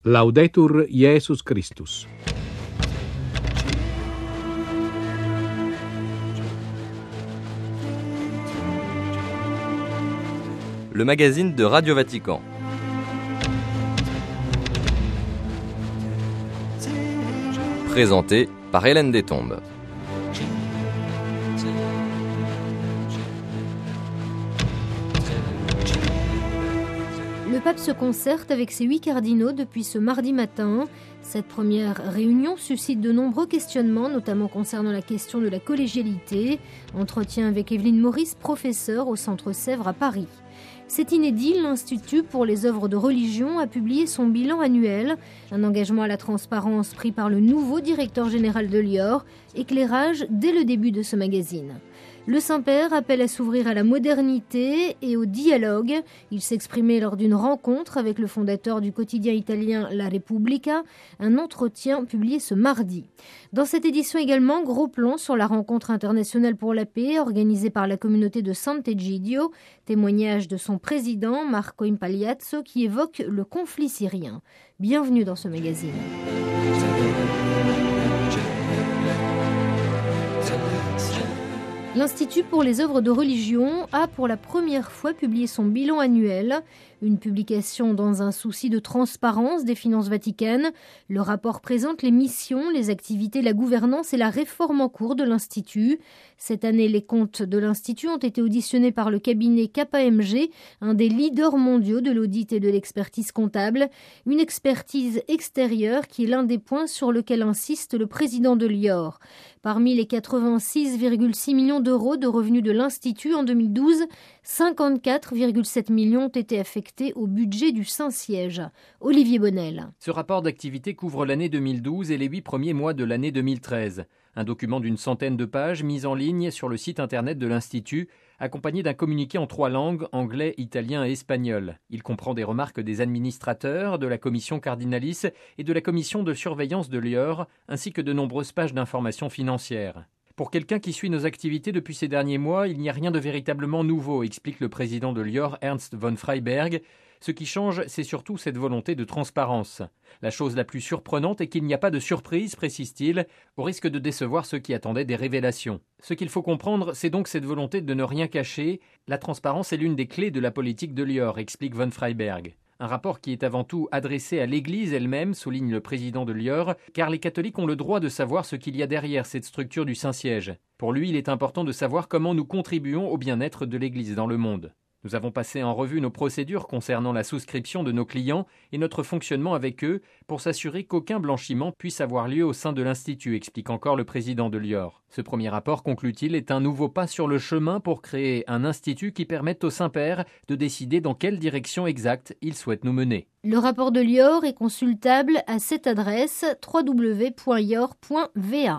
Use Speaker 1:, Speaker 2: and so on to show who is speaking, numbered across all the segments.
Speaker 1: Laudetur Jesus Christus.
Speaker 2: Le magazine de Radio Vatican. Présenté par Hélène Détombe.
Speaker 3: Le pape se concerte avec ses 8 cardinaux depuis ce mardi matin. Cette première réunion suscite de nombreux questionnements, notamment concernant la question de la collégialité. Entretien avec Evelyne Maurice, professeure au Centre Sèvres à Paris. C'est inédit, l'Institut pour les œuvres de religion a publié son bilan annuel, un engagement à la transparence pris par le nouveau directeur général de Lior, éclairage dès le début de ce magazine. Le Saint-Père appelle à s'ouvrir à la modernité et au dialogue. Il s'exprimait lors d'une rencontre avec le fondateur du quotidien italien La Repubblica, un entretien publié ce mardi. Dans cette édition également, gros plan sur la rencontre internationale pour la paix organisée par la communauté de Sant'Egidio, témoignage de son président Marco Impagliazzo qui évoque le conflit syrien. Bienvenue dans ce magazine. L'Institut pour les œuvres de religion a pour la première fois publié son bilan annuel, une publication dans un souci de transparence des finances vaticaines. Le rapport présente les missions, les activités, la gouvernance et la réforme en cours de l'Institut. Cette année, les comptes de l'Institut ont été auditionnés par le cabinet KPMG, un des leaders mondiaux de l'audit et de l'expertise comptable. Une expertise extérieure qui est l'un des points sur lequel insiste le président de Lior. Parmi les 86,6 millions d'euros de revenus de l'Institut en 2012, 54,7 millions ont été affectés au budget du Saint-Siège. Olivier Bonnel.
Speaker 4: Ce rapport d'activité couvre l'année 2012 et les 8 premiers mois de l'année 2013. Un document d'une centaine de pages mis en ligne sur le site internet de l'Institut, accompagné d'un communiqué en 3 langues, anglais, italien et espagnol. Il comprend des remarques des administrateurs, de la commission cardinalis et de la commission de surveillance de Lior, ainsi que de nombreuses pages d'informations financières. Pour quelqu'un qui suit nos activités depuis ces derniers mois, il n'y a rien de véritablement nouveau, explique le président de Lior, Ernst von Freiberg. Ce qui change, c'est surtout cette volonté de transparence. La chose la plus surprenante est qu'il n'y a pas de surprise, précise-t-il, au risque de décevoir ceux qui attendaient des révélations. Ce qu'il faut comprendre, c'est donc cette volonté de ne rien cacher. La transparence est l'une des clés de la politique de Lior, explique von Freiberg. Un rapport qui est avant tout adressé à l'Église elle-même, souligne le président de Lior, car les catholiques ont le droit de savoir ce qu'il y a derrière cette structure du Saint-Siège. Pour lui, il est important de savoir comment nous contribuons au bien-être de l'Église dans le monde. Nous avons passé en revue nos procédures concernant la souscription de nos clients et notre fonctionnement avec eux pour s'assurer qu'aucun blanchiment puisse avoir lieu au sein de l'Institut, explique encore le président de Lior. Ce premier rapport, conclut-il, est un nouveau pas sur le chemin pour créer un institut qui permette au Saint-Père de décider dans quelle direction exacte il souhaite nous mener.
Speaker 3: Le rapport de Lior est consultable à cette adresse www.lior.va.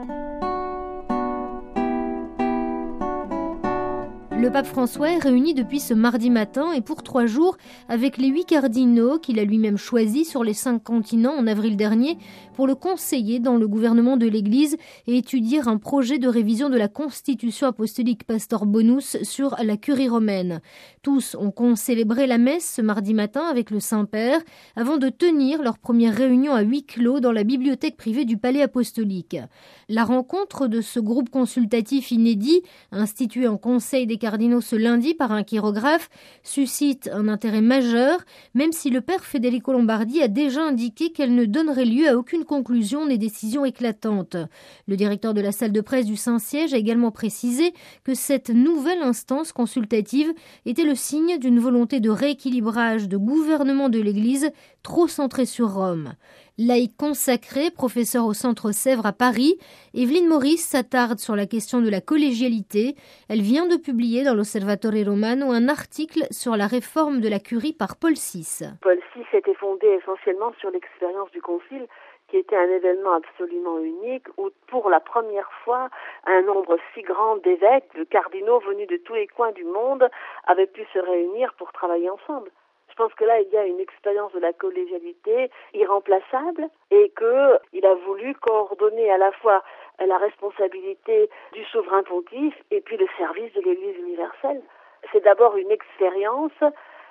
Speaker 3: Le pape François est réuni depuis ce mardi matin et pour 3 jours avec les 8 cardinaux qu'il a lui-même choisis sur les 5 continents en avril dernier pour le conseiller dans le gouvernement de l'Église et étudier un projet de révision de la Constitution apostolique Pastor Bonus sur la curie romaine. Tous ont concélébré la messe ce mardi matin avec le Saint-Père avant de tenir leur première réunion à huis clos dans la bibliothèque privée du Palais apostolique. La rencontre de ce groupe consultatif inédit, institué en Conseil des cardinaux ce lundi par un chirographe, suscite un intérêt majeur, même si le père Federico Lombardi a déjà indiqué qu'elle ne donnerait lieu à aucune conclusion ni décision éclatante. Le directeur de la salle de presse du Saint-Siège a également précisé que cette nouvelle instance consultative était le signe d'une volonté de rééquilibrage de gouvernement de l'Église trop centrée sur Rome. Laïque consacrée, professeure au Centre Sèvres à Paris, Evelyne Maurice s'attarde sur la question de la collégialité. Elle vient de publier dans l'Osservatore Romano un article sur la réforme de la curie par Paul VI.
Speaker 5: Paul VI était fondé essentiellement sur l'expérience du Concile, qui était un événement absolument unique, où pour la première fois, un nombre si grand d'évêques, de cardinaux venus de tous les coins du monde, avaient pu se réunir pour travailler ensemble. Je pense que là, il y a une expérience de la collégialité irremplaçable et qu'il a voulu coordonner à la fois la responsabilité du souverain pontife et puis le service de l'Église universelle. C'est d'abord une expérience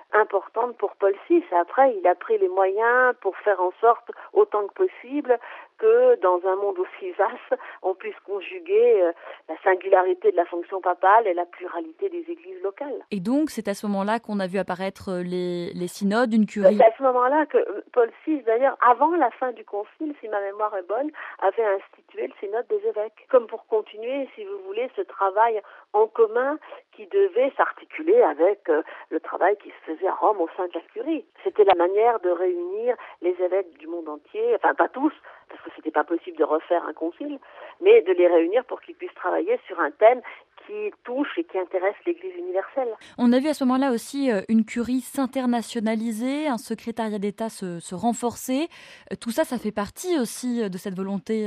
Speaker 5: importante pour Paul VI. Après, il a pris les moyens pour faire en sorte, autant que possible, que dans un monde aussi vaste, on puisse conjuguer la singularité de la fonction papale et la pluralité des églises locales.
Speaker 6: Et donc, c'est à ce moment-là qu'on a vu apparaître les synodes, une curie.
Speaker 5: C'est à ce moment-là que Paul VI, d'ailleurs, avant la fin du concile, si ma mémoire est bonne, avait institué le synode des évêques, comme pour continuer, si vous voulez, ce travail en commun qui devait s'articuler avec le travail qui se faisait à Rome au sein de la curie. C'était la manière de réunir les évêques du monde entier, enfin pas tous, parce que c'était pas possible de refaire un concile, mais de les réunir pour qu'ils puissent travailler sur un thème qui touche et qui intéresse l'Église universelle.
Speaker 6: On a vu à ce moment-là aussi une curie s'internationaliser, un secrétariat d'État se renforcer. Tout ça, ça fait partie aussi de cette volonté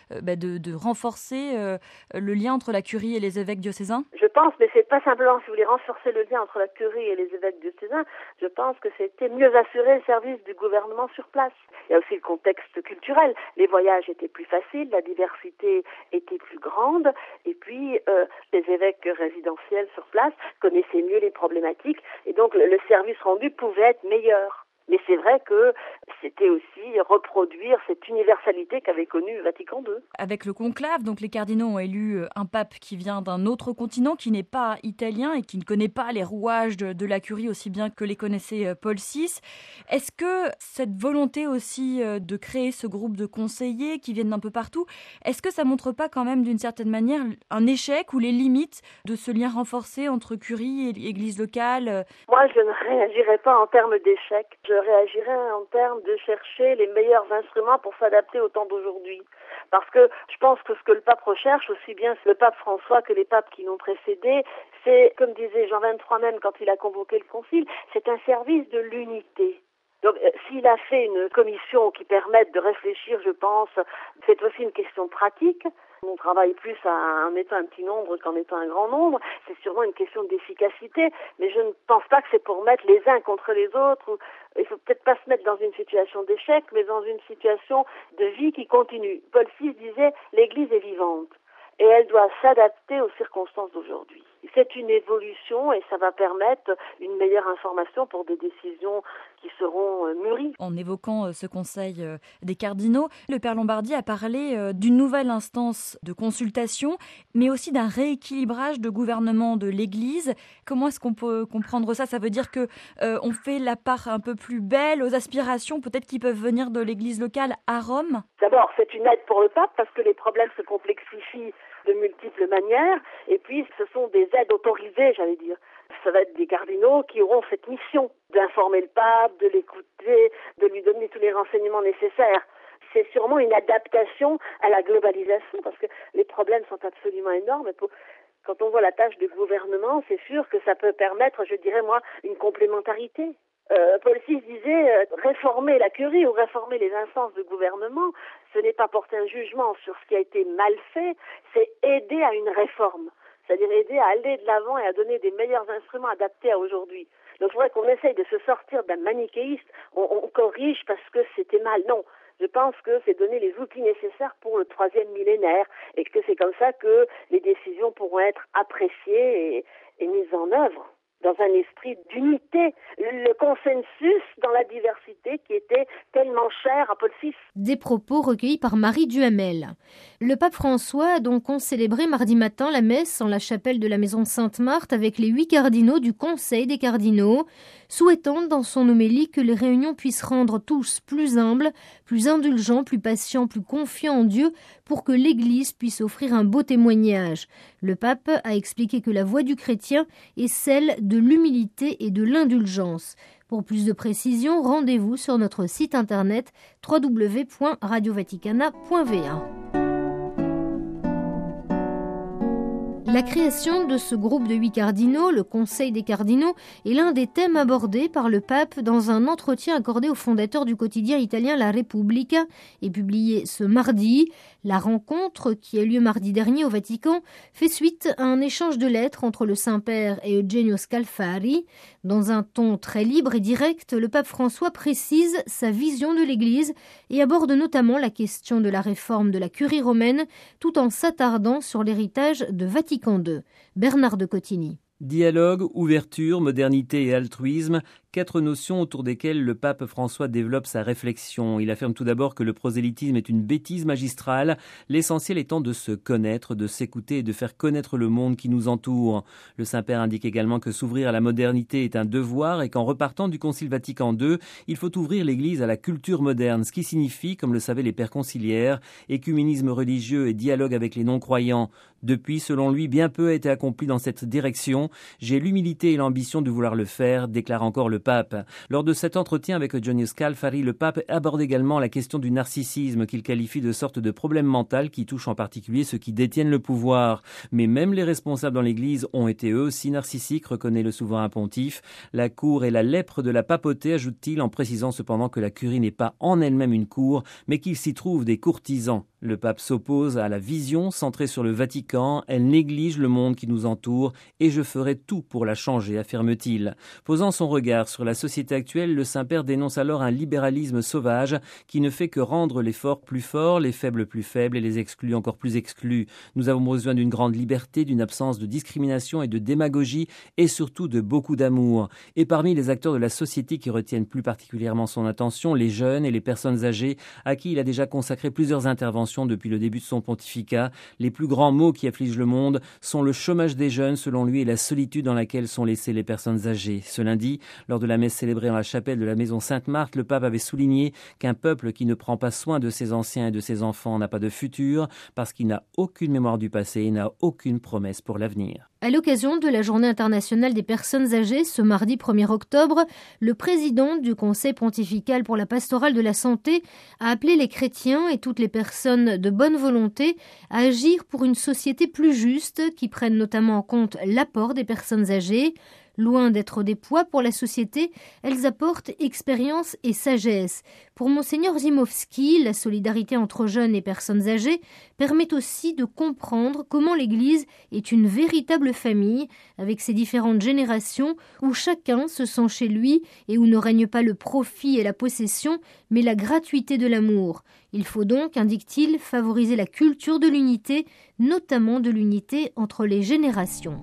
Speaker 6: de renforcer le lien entre la curie et les évêques diocésains.
Speaker 5: Je pense, mais c'est pas simplement, si vous voulez, renforcer le lien entre la curie et les évêques diocésains, je pense que c'était mieux assurer le service du gouvernement sur place. Il y a aussi le contexte culturel. Les voyages étaient plus faciles, la diversité était plus grande, et puis les évêques résidentiels sur place connaissaient mieux les problématiques, et donc le service rendu pouvait être meilleur. Mais c'est vrai que c'était aussi reproduire cette universalité qu'avait connue Vatican II.
Speaker 6: Avec le conclave, donc les cardinaux ont élu un pape qui vient d'un autre continent, qui n'est pas italien et qui ne connaît pas les rouages de la curie aussi bien que les connaissait Paul VI. Est-ce que cette volonté aussi de créer ce groupe de conseillers qui viennent d'un peu partout, est-ce que ça montre pas quand même d'une certaine manière un échec ou les limites de ce lien renforcé entre curie et église locale?
Speaker 5: Moi, je ne réagirais pas en termes d'échec. Je réagirais en termes de chercher les meilleurs instruments pour s'adapter au temps d'aujourd'hui. Parce que je pense que ce que le pape recherche, aussi bien le pape François que les papes qui l'ont précédé, c'est, comme disait Jean XXIII même quand il a convoqué le concile, c'est un service de l'unité. Donc, s'il a fait une commission qui permette de réfléchir, je pense, c'est aussi une question pratique. On travaille plus en étant un petit nombre qu'en étant un grand nombre. C'est sûrement une question d'efficacité, mais je ne pense pas que c'est pour mettre les uns contre les autres. Il faut peut-être pas se mettre dans une situation d'échec, mais dans une situation de vie qui continue. Paul VI disait « l'Église est vivante et elle doit s'adapter aux circonstances d'aujourd'hui ». C'est une évolution et ça va permettre une meilleure information pour des décisions qui seront mûries.
Speaker 6: En évoquant ce conseil des cardinaux, le Père Lombardi a parlé d'une nouvelle instance de consultation, mais aussi d'un rééquilibrage de gouvernement de l'Église. Comment est-ce qu'on peut comprendre ça? Ça veut dire que on fait la part un peu plus belle aux aspirations peut-être qui peuvent venir de l'Église locale à Rome?
Speaker 5: D'abord, c'est une aide pour le pape parce que les problèmes se complexifient de multiples manières, et puis ce sont des aides autorisées, j'allais dire. Ça va être des cardinaux qui auront cette mission d'informer le pape, de l'écouter, de lui donner tous les renseignements nécessaires. C'est sûrement une adaptation à la globalisation, parce que les problèmes sont absolument énormes. Quand on voit la tâche du gouvernement, c'est sûr que ça peut permettre, je dirais moi, une complémentarité. Paul VI disait réformer la curie ou réformer les instances de gouvernement, ce n'est pas porter un jugement sur ce qui a été mal fait, c'est aider à une réforme, c'est-à-dire aider à aller de l'avant et à donner des meilleurs instruments adaptés à aujourd'hui. Donc il faudrait qu'on essaye de se sortir d'un manichéiste, on corrige parce que c'était mal. Non, je pense que c'est donner les outils nécessaires pour le 3e millénaire et que c'est comme ça que les décisions pourront être appréciées et mises en œuvre. Dans un esprit d'unité, le consensus dans la diversité qui était tellement cher à Paul VI.
Speaker 3: Des propos recueillis par Marie Duhamel. Le pape François a donc célébré mardi matin la messe en la chapelle de la maison Sainte-Marthe avec les 8 cardinaux du Conseil des cardinaux, souhaitant dans son homélie que les réunions puissent rendre tous plus humbles, plus indulgents, plus patients, plus confiants en Dieu pour que l'Église puisse offrir un beau témoignage. Le pape a expliqué que la voie du chrétien est celle de l'humilité et de l'indulgence. Pour plus de précisions, rendez-vous sur notre site internet www.radiovaticana.va. La création de ce groupe de 8 cardinaux, le Conseil des cardinaux, est l'un des thèmes abordés par le pape dans un entretien accordé au fondateur du quotidien italien La Repubblica et publié ce mardi. La rencontre, qui a lieu mardi dernier au Vatican, fait suite à un échange de lettres entre le Saint-Père et Eugenio Scalfari. Dans un ton très libre et direct, le pape François précise sa vision de l'Église et aborde notamment la question de la réforme de la curie romaine, tout en s'attardant sur l'héritage de Vatican II. Bernard de Cotigny.
Speaker 7: Dialogue, ouverture, modernité et altruisme, 4 notions autour desquelles le pape François développe sa réflexion. Il affirme tout d'abord que le prosélytisme est une bêtise magistrale, l'essentiel étant de se connaître, de s'écouter et de faire connaître le monde qui nous entoure. Le Saint-Père indique également que s'ouvrir à la modernité est un devoir et qu'en repartant du Concile Vatican II, il faut ouvrir l'Église à la culture moderne, ce qui signifie, comme le savaient les pères conciliaires, écuménisme religieux et dialogue avec les non-croyants. Depuis, selon lui, bien peu a été accompli dans cette direction. J'ai l'humilité et l'ambition de vouloir le faire, déclare encore le pape. Lors de cet entretien avec Gianni Scalfari, le pape aborde également la question du narcissisme qu'il qualifie de sorte de problème mental qui touche en particulier ceux qui détiennent le pouvoir. Mais même les responsables dans l'Église ont été eux aussi narcissiques, reconnaît le souverain pontife. La cour est la lèpre de la papauté, ajoute-t-il, en précisant cependant que la curie n'est pas en elle-même une cour, mais qu'il s'y trouve des courtisans. Le pape s'oppose à la vision centrée sur le Vatican. Elle néglige le monde qui nous entoure et je ferai tout pour la changer, affirme-t-il. Posant son regard sur la société actuelle, le Saint-Père dénonce alors un libéralisme sauvage qui ne fait que rendre les forts plus forts, les faibles plus faibles et les exclus encore plus exclus. Nous avons besoin d'une grande liberté, d'une absence de discrimination et de démagogie et surtout de beaucoup d'amour. Et parmi les acteurs de la société qui retiennent plus particulièrement son attention, les jeunes et les personnes âgées à qui il a déjà consacré plusieurs interventions depuis le début de son pontificat. Les plus grands maux qui affligent le monde sont le chômage des jeunes, selon lui, et la solitude dans laquelle sont laissées les personnes âgées. Ce lundi, lors de la messe célébrée dans la chapelle de la maison Sainte-Marthe, le pape avait souligné qu'un peuple qui ne prend pas soin de ses anciens et de ses enfants n'a pas de futur, parce qu'il n'a aucune mémoire du passé et n'a aucune promesse pour l'avenir.
Speaker 3: À l'occasion de la Journée internationale des personnes âgées, ce mardi 1er octobre, le président du Conseil pontifical pour la pastorale de la santé a appelé les chrétiens et toutes les personnes de bonne volonté à agir pour une société plus juste qui prenne notamment en compte l'apport des personnes âgées. Loin d'être des poids pour la société, elles apportent expérience et sagesse. Pour Monseigneur Zimowski, la solidarité entre jeunes et personnes âgées permet aussi de comprendre comment l'Église est une véritable famille, avec ses différentes générations, où chacun se sent chez lui et où ne règne pas le profit et la possession, mais la gratuité de l'amour. Il faut donc, indique-t-il, favoriser la culture de l'unité, notamment de l'unité entre les générations.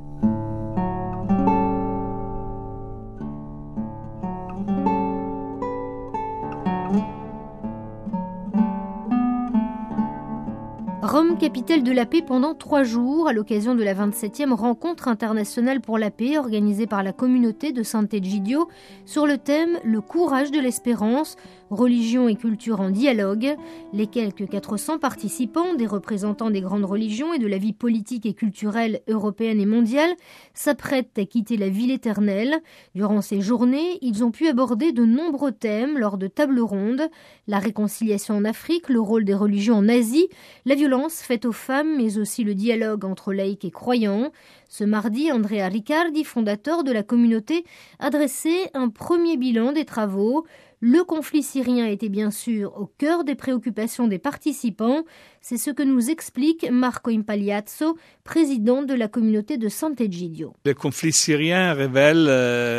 Speaker 3: Rome, capitale de la paix pendant 3 jours, à l'occasion de la 27e rencontre internationale pour la paix organisée par la communauté de Sant'Egidio sur le thème « Le courage de l'espérance ». Religion et culture en dialogue. Les quelques 400 participants, des représentants des grandes religions et de la vie politique et culturelle européenne et mondiale, s'apprêtent à quitter la ville éternelle. Durant ces journées, ils ont pu aborder de nombreux thèmes lors de tables rondes. La réconciliation en Afrique, le rôle des religions en Asie, la violence faite aux femmes, mais aussi le dialogue entre laïcs et croyants. Ce mardi, Andrea Riccardi, fondateur de la communauté, a dressé un premier bilan des travaux. Le conflit syrien était bien sûr au cœur des préoccupations des participants. C'est ce que nous explique Marco Impagliazzo, président de la communauté de Sant'Egidio.
Speaker 8: Le conflit syrien révèle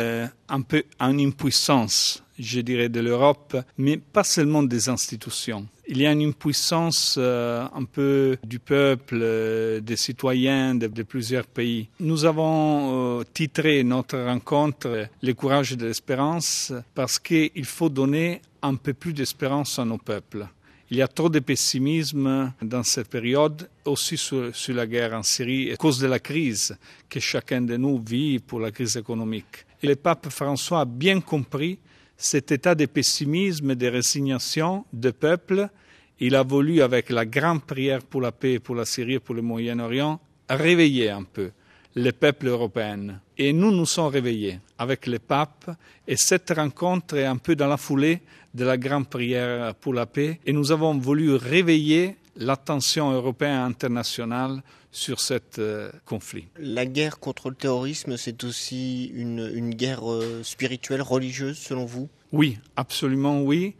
Speaker 8: un peu une impuissance, je dirais, de l'Europe, mais pas seulement des institutions. Il y a une impuissance un peu du peuple, des citoyens de plusieurs pays. Nous avons titré notre rencontre « Le courage de l'espérance » parce qu'il faut donner un peu plus d'espérance à nos peuples. Il y a trop de pessimisme dans cette période, aussi sur la guerre en Syrie, à cause de la crise que chacun de nous vit pour la crise économique. Et le pape François a bien compris cet état de pessimisme et de résignation du peuple. Il a voulu, avec la grande prière pour la paix, pour la Syrie et pour le Moyen-Orient, réveiller un peu le peuple européen. Et nous nous sommes réveillés avec le pape. Et cette rencontre est un peu dans la foulée de la grande prière pour la paix. Et nous avons voulu réveiller l'attention européenne et internationale sur ce conflit.
Speaker 9: La guerre contre le terrorisme, c'est aussi une guerre spirituelle, religieuse, selon vous ?
Speaker 8: Oui, absolument oui.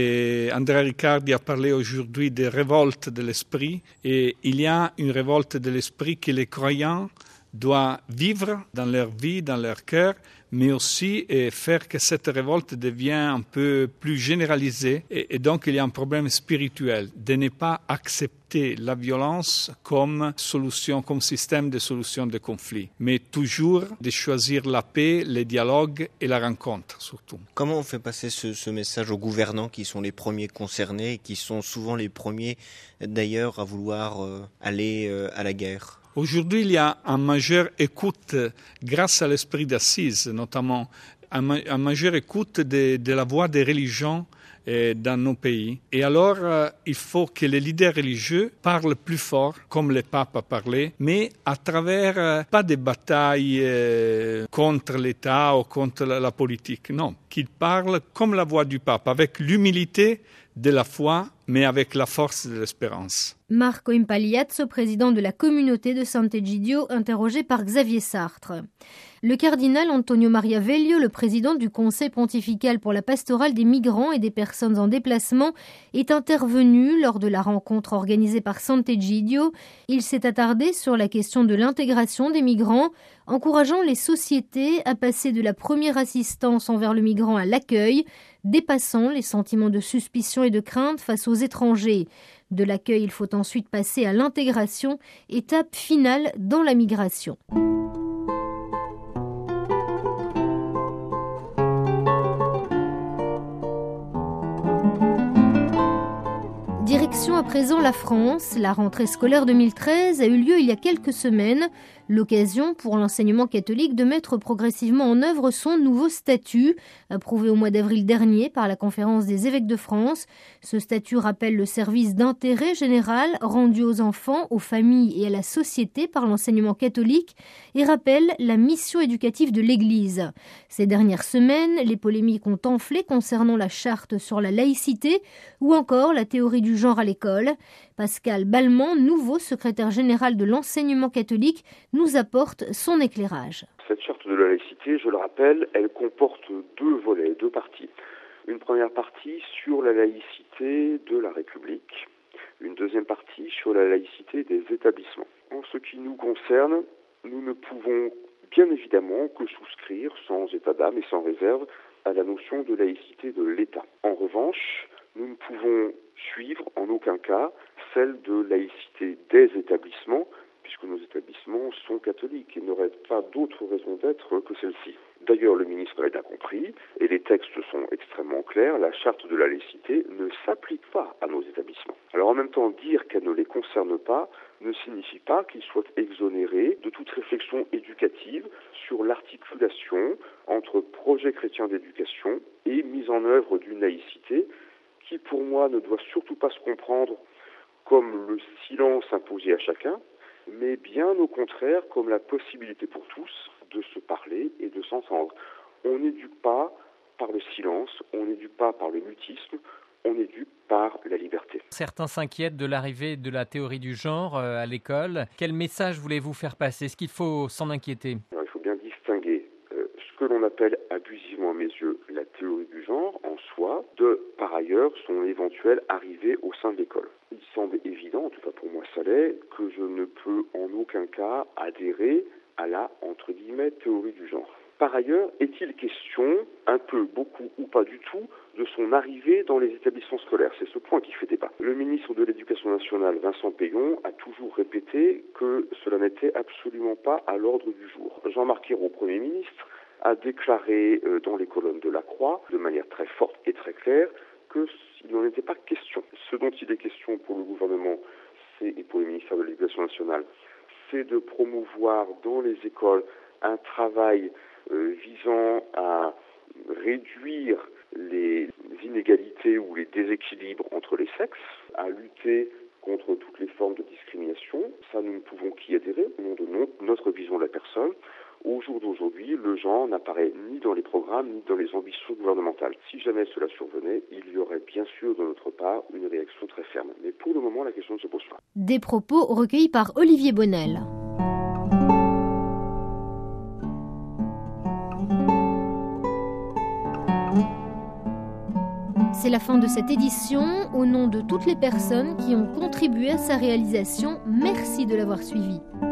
Speaker 8: Et Andrea Riccardi a parlé aujourd'hui des révoltes de l'esprit. Et il y a une révolte de l'esprit que les croyants doit vivre dans leur vie, dans leur cœur, mais aussi faire que cette révolte devienne un peu plus généralisée. Et donc, il y a un problème spirituel de ne pas accepter la violence comme solution, comme système de solution de conflits, mais toujours de choisir la paix, le dialogue et la rencontre, surtout.
Speaker 9: Comment on fait passer ce message aux gouvernants qui sont les premiers concernés et qui sont souvent les premiers, d'ailleurs, à vouloir aller à la guerre ?
Speaker 8: Aujourd'hui, il y a une majeure écoute, grâce à l'esprit d'Assise notamment, une majeure écoute de la voix des religions dans nos pays. Et alors, il faut que les leaders religieux parlent plus fort, comme le pape a parlé, mais à travers, pas des batailles contre l'État ou contre la politique, non, qu'ils parlent comme la voix du pape, avec l'humilité de la foi, mais avec la force de l'espérance.
Speaker 3: Marco Impagliazzo, président de la communauté de Sant'Egidio, interrogé par Xavier Sartre. Le cardinal Antonio Maria Veglio, le président du Conseil pontifical pour la pastorale des migrants et des personnes en déplacement, est intervenu lors de la rencontre organisée par Sant'Egidio. Il s'est attardé sur la question de l'intégration des migrants, encourageant les sociétés à passer de la première assistance envers le migrant à l'accueil, dépassant les sentiments de suspicion et de crainte face aux étrangers. De l'accueil, il faut ensuite passer à l'intégration, étape finale dans la migration. Direction à présent la France. La rentrée scolaire 2013 a eu lieu il y a quelques semaines. L'occasion pour l'enseignement catholique de mettre progressivement en œuvre son nouveau statut, approuvé au mois d'avril dernier par la Conférence des évêques de France. Ce statut rappelle le service d'intérêt général rendu aux enfants, aux familles et à la société par l'enseignement catholique et rappelle la mission éducative de l'Église. Ces dernières semaines, les polémiques ont enflé concernant la charte sur la laïcité ou encore la théorie du genre à l'école. Pascal Balmand, nouveau secrétaire général de l'enseignement catholique, nous apporte son éclairage.
Speaker 10: Cette charte de la laïcité, je le rappelle, elle comporte deux volets, deux parties. Une première partie sur la laïcité de la République, une deuxième partie sur la laïcité des établissements. En ce qui nous concerne, nous ne pouvons bien évidemment que souscrire sans état d'âme et sans réserve à la notion de laïcité de l'État. En revanche, nous ne pouvons suivre en aucun cas celle de laïcité des établissements, puisque nos établissements sont catholiques et n'auraient pas d'autre raison d'être que celle-ci. D'ailleurs, le ministre l'a bien compris, et les textes sont extrêmement clairs, la charte de la laïcité ne s'applique pas à nos établissements. Alors en même temps, dire qu'elle ne les concerne pas ne signifie pas qu'ils soient exonérés de toute réflexion éducative sur l'articulation entre projet chrétien d'éducation et mise en œuvre d'une laïcité qui, pour moi, ne doit surtout pas se comprendre comme le silence imposé à chacun, mais bien au contraire comme la possibilité pour tous de se parler et de s'entendre. On n'éduque pas par le silence, on n'éduque pas par le mutisme, on éduque par la liberté.
Speaker 4: Certains s'inquiètent de l'arrivée de la théorie du genre à l'école. Quel message voulez-vous faire passer ? Est-ce qu'il faut s'en inquiéter ?
Speaker 10: Alors, il faut bien distinguer ce que l'on appelle abusivement à mes yeux la théorie du genre en soi, de par ailleurs son éventuelle arrivée au sein de l'école. Il semble évident, en tout cas pour moi ça l'est, que je ne peux en aucun cas adhérer à la, entre guillemets, théorie du genre. Par ailleurs, est-il question, un peu, beaucoup ou pas du tout, de son arrivée dans les établissements scolaires ? C'est ce point qui fait débat. Le ministre de l'Éducation nationale, Vincent Peillon, a toujours répété que cela n'était absolument pas à l'ordre du jour. Jean-Marc Ayrault, Premier ministre, a déclaré dans les colonnes de La Croix, de manière très forte et très claire, qu'il n'en était pas question. Ce dont il est question pour le gouvernement et pour le ministère de l'Éducation nationale, c'est de promouvoir dans les écoles un travail visant à réduire les inégalités ou les déséquilibres entre les sexes, à lutter contre toutes les formes de discrimination. Ça, nous ne pouvons qu'y adhérer au nom de notre vision de la personne. Au jour d'aujourd'hui, le genre n'apparaît ni dans les programmes ni dans les ambitions gouvernementales. Si jamais cela survenait, il y aurait bien sûr de notre part une réaction très ferme. Mais pour le moment, la question ne se pose pas.
Speaker 3: Des propos recueillis par Olivier Bonnel. C'est la fin de cette édition. Au nom de toutes les personnes qui ont contribué à sa réalisation, merci de l'avoir suivi.